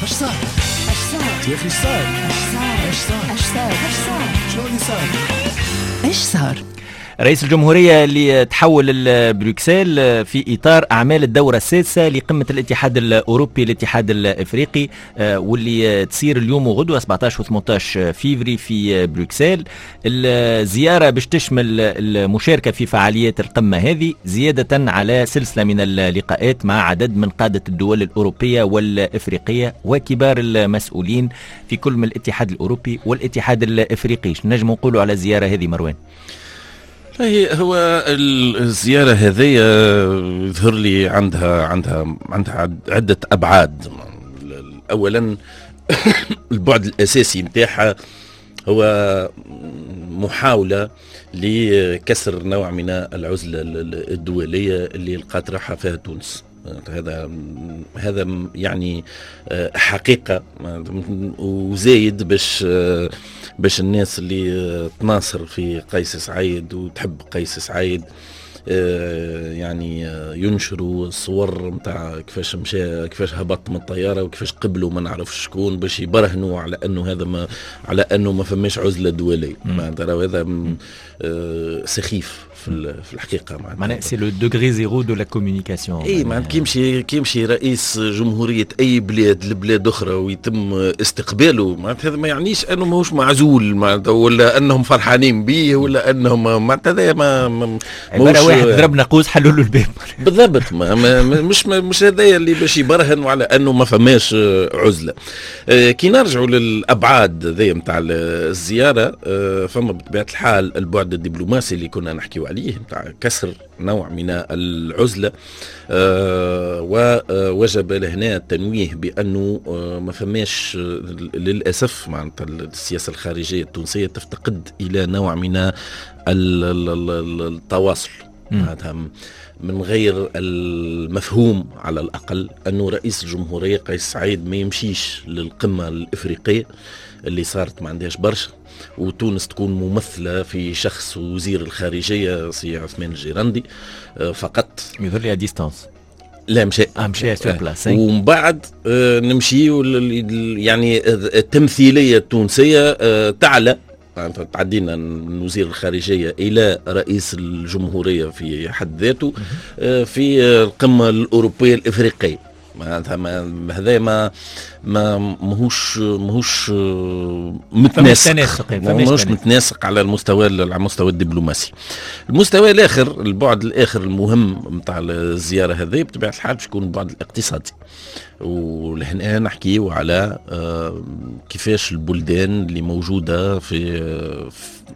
اش صار يا اخي؟ شنو اللي صار؟ ايش صار؟ رئيس الجمهورية اللي تحول لبروكسل في إطار أعمال الدورة السادسة لقمة الاتحاد الأوروبي الاتحاد الإفريقي واللي تصير اليوم وغدوة 17 و 18 فيفري في بروكسل. الزيارة باش تشمل المشاركة في فعاليات القمة هذه زيادة على سلسلة من اللقاءات مع عدد من قادة الدول الأوروبية والإفريقية وكبار المسؤولين في كل من الاتحاد الأوروبي والاتحاد الإفريقي. نجم نقولوا على الزيارة هذه مروان؟ هو الزيارة هذه يظهر لي عندها عدة أبعاد. أولا البعد الأساسي متاعها هو محاولة لكسر نوع من العزلة الدولية اللي لقات راحة فيها تونس. هذا يعني حقيقة، وزايد باش الناس اللي تناصر في قيس سعيد وتحب قيس سعيد يعني ينشروا الصور متاع كيفاش مشى، كيفاش هبط من الطياره وكيفاش قبلوا ما نعرفش شكون، باش يبرهنوا على انه هذا على انه ما فماش عزله دوليه. ترى هذا سخيف في الحقيقه. معناها سي لو دوغري زيرو دو لا كومونيكاسيون. اي معناتها كيمشي رئيس جمهوريه اي بلاد لبلاد اخرى ويتم استقباله، معناتها هذا ما يعنيش انه ماهوش معزول معناتها، ولا انهم فرحانين به، ولا انهم معناتها هذا ما عباره واحد ضرب ناقوس حلوا له الباب بالضبط. مش هذايا اللي باش يبرهن على انه ما فماش عزله. كي نرجعوا للابعاد ذي نتاع الزياره، فما بطبيعه الحال البعد الدبلوماسي اللي كنا نحكيو عليه نتاع كسر نوع من العزله، ووجب لهنا التنويه بانه ما فماش للاسف معناتها السياسه الخارجيه التونسيه تفتقد الى نوع من التواصل. هذا من غير المفهوم على الأقل أنه رئيس الجمهورية قيس سعيد ما يمشيش للقمة الإفريقية اللي صارت ما عندهاش برشا، وتونس تكون ممثلة في شخص وزير الخارجية سي عثمان الجيرندي فقط. يظهر لي ديستانس. لا مشى سور بلاس. ومن بعد نمشي يعني التمثيلية التونسية تعلى، تعدينا من وزير الخارجية إلى رئيس الجمهورية في حد ذاته في القمة الأوروبية الإفريقية. هذا ماهوش متناسق على المستوى الدبلوماسي. المستوى الآخر، البعد الآخر المهم متاع الزيارة هذه بطبيعة الحال باش يكون البعد الاقتصادي، ولهنا نحكيو على كيفاش البلدان اللي موجودة في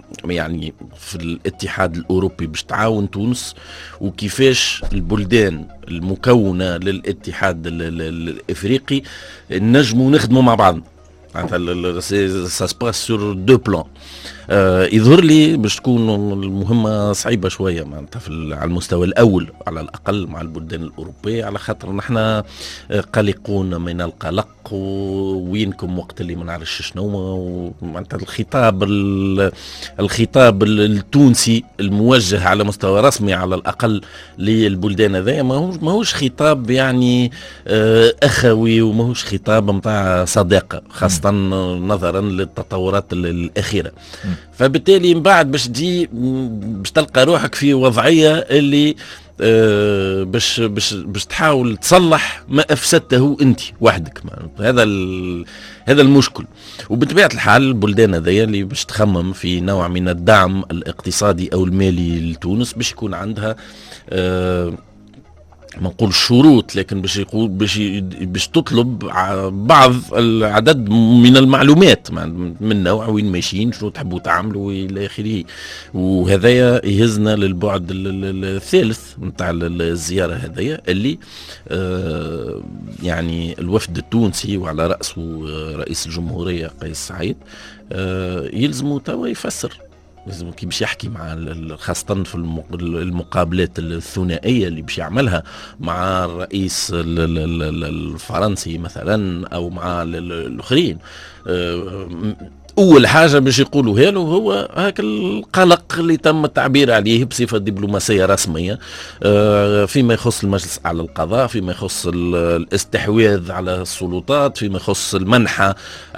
الاتحاد الأوروبي باش تعاون تونس، وكيفاش البلدان المكونة للاتحاد الإفريقي نجموا نخدموا مع بعض. ça se passe sur deux plans. يظهر لي باش تكون المهمة صعيبة شوية معناتها على المستوى الأول على الأقل مع البلدان الأوروبية، على خاطر نحن قلقون من القلق، وينكم وقت اللي ما نعرفش شنو معناتها الخطاب التونسي الموجه على مستوى رسمي على الأقل للبلدان هذيا ماهوش خطاب يعني أخوي، وماهوش خطاب متاع صداقة، خاصة نظرا للتطورات الأخيرة. فبالتالي من بعد باش تلقى روحك في وضعية اللي باش تحاول تصلح ما أفسدته أنت وحدك. هذا المشكل. وبطبيعة الحال البلدان هذيا اللي باش تخمم في نوع من الدعم الاقتصادي أو المالي لتونس باش يكون عندها ما نقول شروط، لكن باش تطلب بعض العدد من المعلومات من نوع وين ماشيين، شنو تحبوا تعملوا الى اخره. وهذايا يهزنا للبعد الثالث نتاع الزياره هذايا اللي يعني الوفد التونسي وعلى راسه رئيس الجمهوريه قيس سعيد يلزموا توا يفسر، لازم كي باش يحكي مع خاصة في المقابلات الثنائية اللي باش يعملها مع الرئيس الفرنسي مثلا أو مع الآخرين، أول حاجة باش يقولوا له هو هاك القلق اللي تم التعبير عليه بصفة دبلوماسية رسمية فيما يخص المجلس على القضاء، فيما يخص الاستحواذ على السلطات، فيما يخص المنحة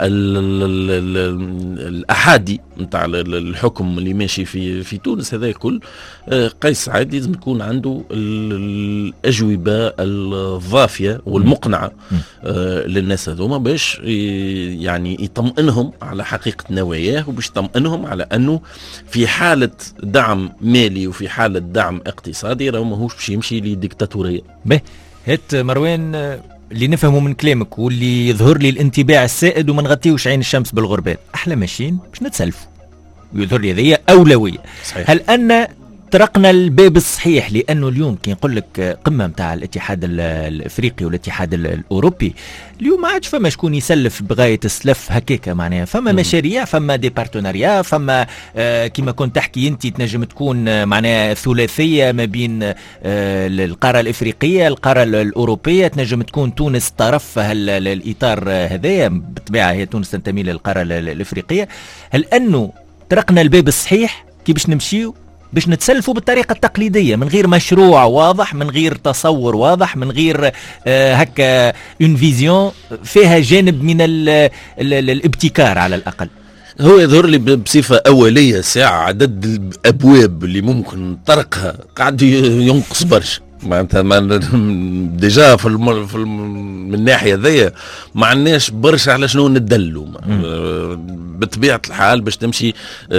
الأحادي نتاع الحكم اللي ماشي في تونس. هذا الكل قيس سعيد لازم يكون عنده الأجوبة الضافية والمقنعة للناس هذوما باش يعني يطمئنهم على حقيقة نواياه، وباش يطمئنهم على أنه في حالة دعم مالي وفي حالة دعم اقتصادي راه ماهوش باش يمشي لديكتاتورية. هات مروان اللي نفهمه من كلامك واللي يظهر لي الانتباع السائد وما نغطيوش عين الشمس بالغربال، احلى ماشيين باش نتسلفوا ويظهر لي هذه أولوية. صحيح. هل أن طرقنا الباب الصحيح؟ لأنه اليوم كي نقول لك قمة متاع الاتحاد الافريقي والاتحاد الاوروبي، اليوم ما عادش فما شكون يسلف بغاية السلف هكاكا، معناها فما مشاريع، فما دي بارتناريا، فما كما كنت تحكي انت تنجم تكون معناها ثلاثية ما بين القارة الافريقية القارة الاوروبية، تنجم تكون تونس طرف الاطار هذايا، بالطبيعة هي تونس تنتمي للقارة الافريقية. هل انه طرقنا الباب الصحيح كي باش نمشيو باش نتسلفوا بالطريقة التقليدية من غير مشروع واضح، من غير تصور واضح، من غير هكا اون فيزيون فيها جانب من الابتكار على الأقل؟ هو يظهر لي بصفة أولية ساعة عدد الأبواب اللي ممكن طرقها قاعد ينقص برشا. معناتها ديجا من الناحيه ذي ما عندناش برشا على شنو ندلوا. بطبيعه الحال باش تمشي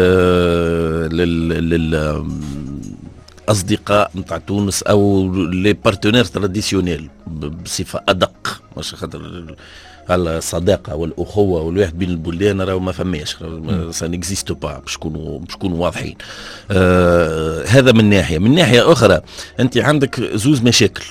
لل اصدقاء نتاع تونس او لي بارتنير تراديسيونيل بصفه ادق، مش خاطر الصداقه والاخوه والواحد بين البلدان راهو ما فماش، سا نيكزيست با، باش نكونوا واضحين. هذا من ناحيه. من ناحيه اخرى انت عندك زوز مشاكل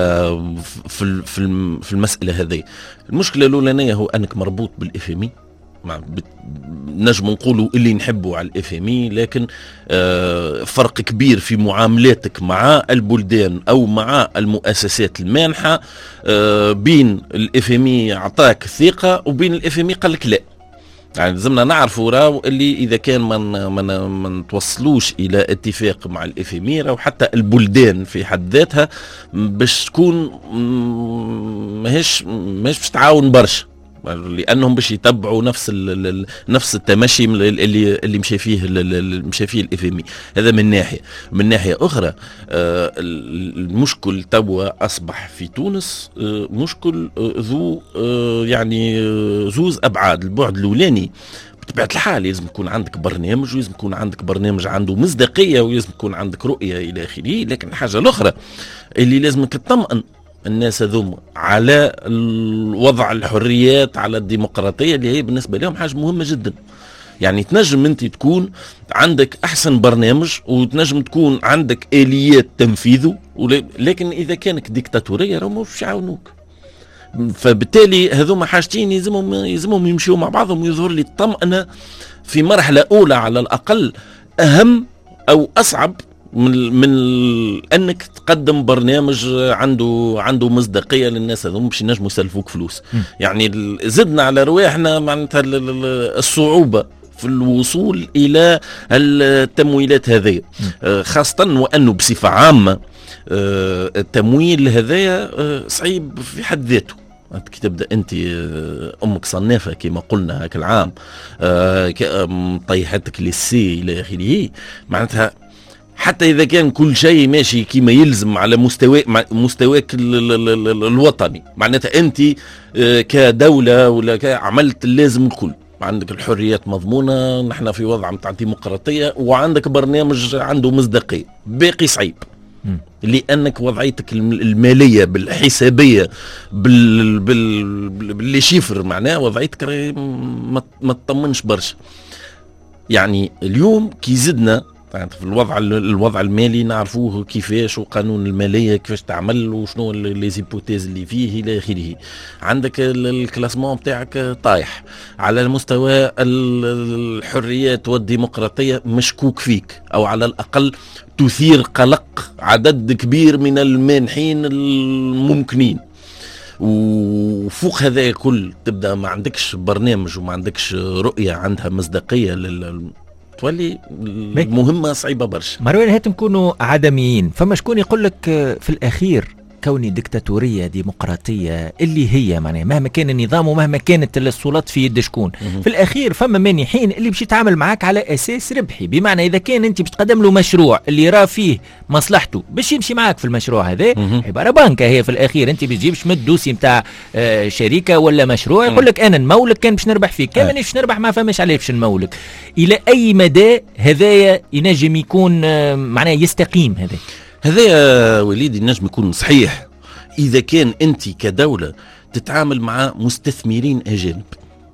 في المساله هذه. المشكله الاولانيه هو انك مربوط بالاف ام اي، نجم نقولوا اللي نحبوا على الاف ام اي، لكن فرق كبير في معاملاتك مع البلدان او مع المؤسسات المانحه بين الاف ام اي اعطاك ثقه وبين الاف ام اي قال لك لا. يعني لازمنا نعرفوا راهو اللي اذا كان ما نتوصلوش الى اتفاق مع الاف ام اي راهو حتى البلدان في حد ذاتها باش تكون ماهيش باش تعاون برشا، لانهم باش يتبعوا نفس التمشي اللي مشى فيه الاف ام اي. هذا من ناحيه. من ناحيه اخرى المشكل توا اصبح في تونس مشكل ذو يعني زوز ابعاد. البعد الاولاني بطبيعه الحال لازم يكون عندك برنامج، ولازم يكون عندك برنامج عنده مصداقيه، ولازم يكون عندك رؤيه الى اخره. لكن الحاجه الاخرى اللي لازمك تطمئن الناس هذوما على وضع الحريات، على الديمقراطية اللي هي بالنسبة لهم حاجة مهمة جدا. يعني تنجم انت تكون عندك احسن برنامج وتنجم تكون عندك آليات تنفيذه، لكن اذا كانت ديكتاتورية راهم مش يعاونوك. فبالتالي هذوما حاجتين يلزمهم يمشيوا مع بعضهم. يظهر لي الطمأنة في مرحلة اولى على الاقل اهم او اصعب من انك تقدم برنامج عنده مصداقيه للناس هذوما باش ينجموا يسلفوك فلوس. يعني زدنا على رواحنا معناتها الصعوبه في الوصول الى التمويلات هذه، خاصه وانه بصفه عامه التمويل هذايا صعيب في حد ذاته. كي تبدا انت امك صنافه كما قلنا هاك العام، طيحتك للسي الى اخره، معناتها حتى إذا كان كل شيء ماشي كما يلزم على مستواك الوطني، معناتها أنت كدولة ولا عملت اللازم الكل، عندك الحريات مضمونة، نحن في وضع متاع ديمقراطية، وعندك برنامج عنده مصداقية. باقي صعيب لأنك وضعيتك المالية بالحسابية باللي شيفر، معناه وضعيتك ما تطمنش برشا. يعني اليوم كي زدنا في الوضع المالي نعرفوه كيفاش، وقانون الماليه كيفاش تعمل، وشنو لي زيبوتيز اللي فيه الى اخره. عندك الكلاسمون بتاعك طايح على المستوى الحريات والديمقراطيه، مشكوك فيك، او على الاقل تثير قلق عدد كبير من المانحين الممكنين. وفوق هذا كل تبدا ما عندكش برنامج وما عندكش رؤيه عندها مصداقيه تولي المهمه صعيبه برشا. مروان هات نكونوا عدميين، فما شكون يقول لك في الاخير كوني ديكتاتورية ديمقراطية اللي هي معناها مهما كان النظام ومهما كانت السلطات في يد شكون، في الأخير فما مانحين اللي باش يتعامل معاك على أساس ربحي، بمعنى إذا كان أنت باش تقدم له مشروع اللي يرى فيه مصلحته باش يمشي معاك في المشروع هذا، عبارة بنكة هي في الأخير، أنت باش تجيبش من الدوسي نتاع شركة ولا مشروع يقول لك أنا نمولك كان باش نربح فيك، كان مانيش نربح ما فماش عليه باش نمولك. إلى أي مدى هذايا ينجم يكون معناه يستقيم هذا يا وليدي؟ نجم يكون صحيح إذا كان أنت كدولة تتعامل مع مستثمرين أجانب،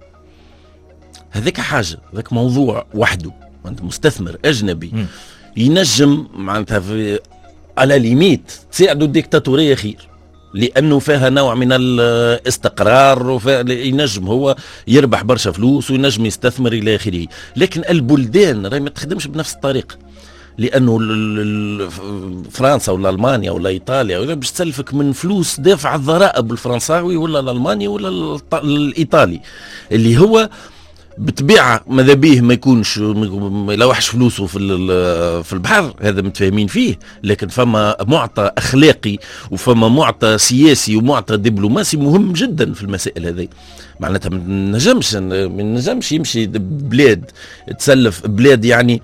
هذاك حاجة، هذاك موضوع وحده. أنت مستثمر أجنبي ينجم معناتها على ليميت تساعدوا الديكتاتورية خير، لأنه فيها نوع من الاستقرار ينجم هو يربح برشا فلوس وينجم يستثمر إلى آخره. لكن البلدان راهي ما تخدمش بنفس الطريقة، لانه فرنسا ولا المانيا ولا ايطاليا ولا باش تسلفك من فلوس دافع الضرائب الفرنساوي ولا الالماني ولا الايطالي، اللي هو بطبيعه ماذا بيه ما يكونش ما يلوحش فلوسه في البحر، هذا متفاهمين فيه. لكن فما معطى اخلاقي وفما معطى سياسي ومعطى دبلوماسي مهم جدا في المسائل هذه. معناتها ما نجمش يمشي بلاد تسلف بلاد يعني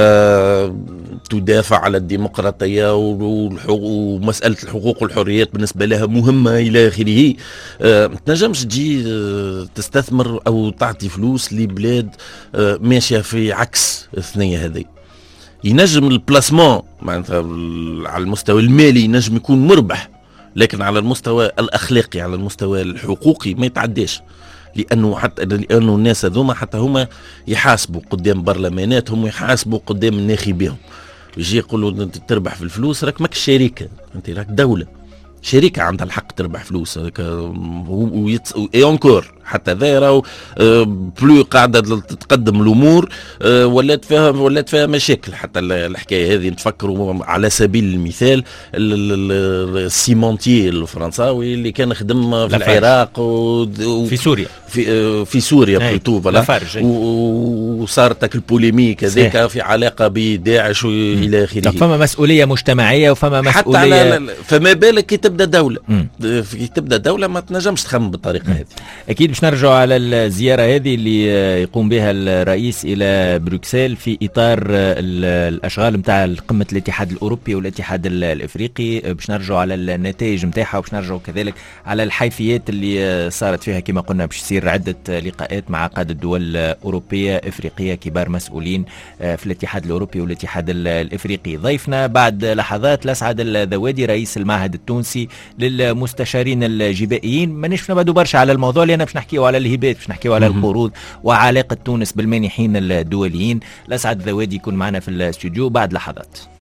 تدافع على الديمقراطيه ومساله الحقوق والحريات بالنسبه لها مهمه الى اخره. ما تنجمش تجي تستثمر او تعطي فلوس لبلاد ماشيه في عكس الثنيه هذه. ينجم البلاسمون معناتها على المستوى المالي ينجم يكون مربح، لكن على المستوى الاخلاقي على المستوى الحقوقي ما يتعداش، لانه الناس هذوما حتى هما يحاسبوا قدام برلماناتهم ويحاسبوا قدام الناخبين، يجي يقولوا انت تربح في الفلوس راك ماك شركه، انت راك دوله، شركه عندها الحق تربح فلوس اونكور. حتى ذا راهو بلو قاعده تتقدم الامور ولات فيها مشاكل. حتى الحكايه هذه نتفكروا على سبيل المثال السيمونتي الفرنساوي اللي كان خدم في العراق في سوريا في سوريا بلوتو وصارت البوليميك هذيك في علاقه بداعش والى اخره. فما مسؤوليه مجتمعيه وفما مسؤوليه حتى فما بالك كي تبدا دوله تبدا دوله ما تنجمش تخمم بالطريقه هذه. اكيد باش نرجعوا على الزياره هذه اللي يقوم بها الرئيس الى بروكسل في اطار الاشغال نتاع قمه الاتحاد الاوروبي والاتحاد الافريقي، باش نرجعوا على النتائج نتاعها وباش نرجعوا كذلك على الحيثيات اللي صارت فيها. كما قلنا باش يصير عده لقاءات مع قاده الدول الاوروبيه افريقيه كبار مسؤولين في الاتحاد الاوروبي والاتحاد الافريقي. ضيفنا بعد لحظات الاسعد الذوادي رئيس المعهد التونسي للمستشارين الجبائيين. مانيش نبعدوا برشا على الموضوع لان باش نحكيوا على الهبات، باش نحكيوا على القروض وعلاقه تونس بالمانحين الدوليين. الاسعد الذوادي يكون معنا في الاستوديو بعد لحظات.